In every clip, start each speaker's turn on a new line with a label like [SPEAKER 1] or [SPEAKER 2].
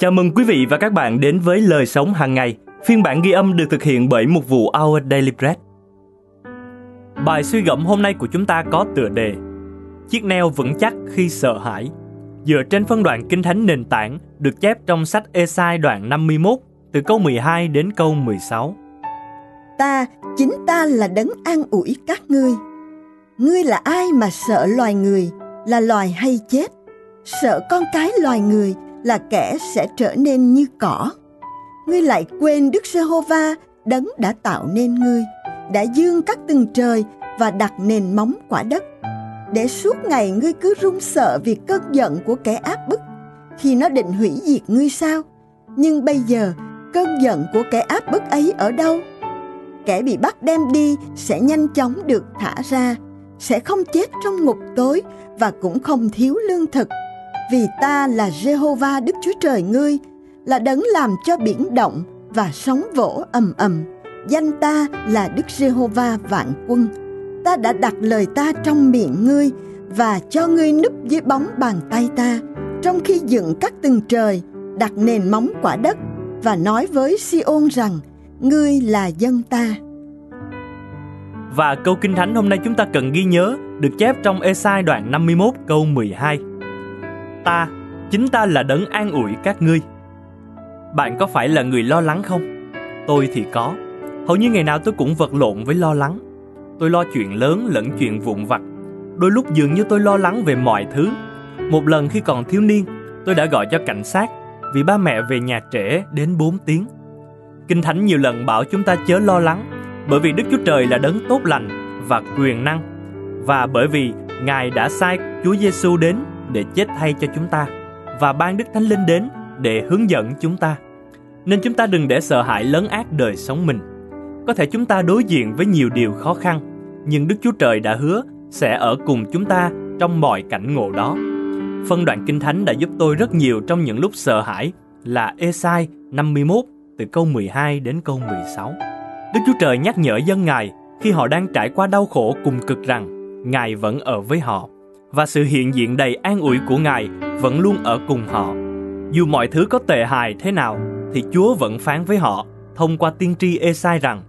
[SPEAKER 1] Chào mừng quý vị và các bạn đến với Lời Sống Hàng Ngày. Phiên bản ghi âm được thực hiện bởi mục vụ Our Daily Bread. Bài suy gẫm hôm nay của chúng ta có tựa đề Chiếc neo vững chắc khi sợ hãi, dựa trên phân đoạn Kinh Thánh nền tảng được chép trong sách Ê-sai đoạn 51 từ câu 12 đến câu 16.
[SPEAKER 2] Chính ta là đấng an ủi các ngươi. Ngươi là ai mà sợ loài người là loài hay chết, sợ con cái loài người là kẻ sẽ trở nên như cỏ. Ngươi lại quên Đức Giê-hô-va, đấng đã tạo nên ngươi, đã dương các tầng trời và đặt nền móng quả đất, để suốt ngày ngươi cứ run sợ vì cơn giận của kẻ áp bức, khi nó định hủy diệt ngươi sao? Nhưng bây giờ cơn giận của kẻ áp bức ấy ở đâu? Kẻ bị bắt đem đi sẽ nhanh chóng được thả ra, sẽ không chết trong ngục tối và cũng không thiếu lương thực. Vì ta là Giê-hô-va Đức Chúa Trời ngươi, là đấng làm cho biển động và sóng vỗ ầm ầm. Danh ta là Đức Giê-hô-va vạn quân. Ta đã đặt lời ta trong miệng ngươi và cho ngươi núp dưới bóng bàn tay ta, trong khi dựng các tầng trời, đặt nền móng quả đất, và nói với Si-ôn rằng, ngươi là dân ta.
[SPEAKER 1] Và câu Kinh Thánh hôm nay chúng ta cần ghi nhớ được chép trong Ê-sai đoạn 51 câu 12. Chính ta là đấng an ủi các ngươi. Bạn có phải là người lo lắng không? Tôi thì có. Hầu như ngày nào tôi cũng vật lộn với lo lắng. Tôi lo chuyện lớn lẫn chuyện vụn vặt. Đôi lúc dường như tôi lo lắng về mọi thứ. Một lần khi còn thiếu niên, tôi đã gọi cho cảnh sát vì ba mẹ về nhà trễ đến 4 tiếng. Kinh Thánh nhiều lần bảo chúng ta chớ lo lắng, bởi vì Đức Chúa Trời là đấng tốt lành và quyền năng, và bởi vì Ngài đã sai Chúa Giêsu đến để chết thay cho chúng ta và ban Đức Thánh Linh đến để hướng dẫn chúng ta. Nên chúng ta đừng để sợ hãi lấn át đời sống mình. Có thể chúng ta đối diện với nhiều điều khó khăn, nhưng Đức Chúa Trời đã hứa sẽ ở cùng chúng ta trong mọi cảnh ngộ đó. Phân đoạn Kinh Thánh đã giúp tôi rất nhiều trong những lúc sợ hãi là Ê-sai 51 từ câu 12 đến câu 16. Đức Chúa Trời nhắc nhở dân Ngài khi họ đang trải qua đau khổ cùng cực rằng Ngài vẫn ở với họ, và sự hiện diện đầy an ủi của Ngài vẫn luôn ở cùng họ. Dù mọi thứ có tệ hại thế nào, thì Chúa vẫn phán với họ thông qua tiên tri Ê-sai rằng,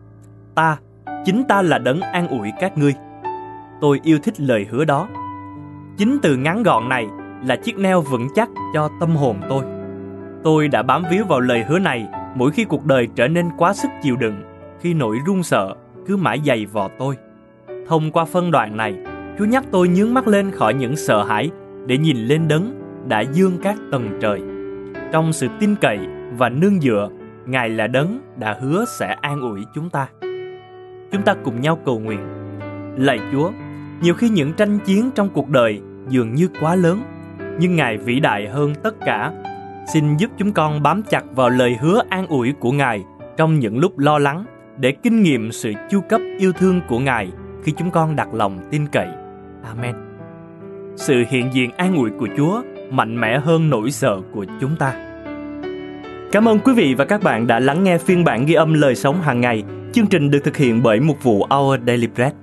[SPEAKER 1] chính ta là đấng an ủi các ngươi. Tôi yêu thích lời hứa đó. Chính từ ngắn gọn này là chiếc neo vững chắc cho tâm hồn tôi. Tôi đã bám víu vào lời hứa này mỗi khi cuộc đời trở nên quá sức chịu đựng, khi nỗi run sợ cứ mãi giày vò tôi. Thông qua phân đoạn này, Chúa nhắc tôi nhướng mắt lên khỏi những sợ hãi để nhìn lên đấng đã dương các tầng trời. Trong sự tin cậy và nương dựa, Ngài là đấng đã hứa sẽ an ủi chúng ta. Chúng ta cùng nhau cầu nguyện. Lạy Chúa, nhiều khi những tranh chiến trong cuộc đời dường như quá lớn, nhưng Ngài vĩ đại hơn tất cả. Xin giúp chúng con bám chặt vào lời hứa an ủi của Ngài trong những lúc lo lắng, để kinh nghiệm sự chu cấp yêu thương của Ngài khi chúng con đặt lòng tin cậy. Amen. Sự hiện diện an ủi của Chúa mạnh mẽ hơn nỗi sợ của chúng ta. Cảm ơn quý vị và các bạn đã lắng nghe phiên bản ghi âm Lời Sống Hàng Ngày. Chương trình được thực hiện bởi mục vụ Our Daily Bread.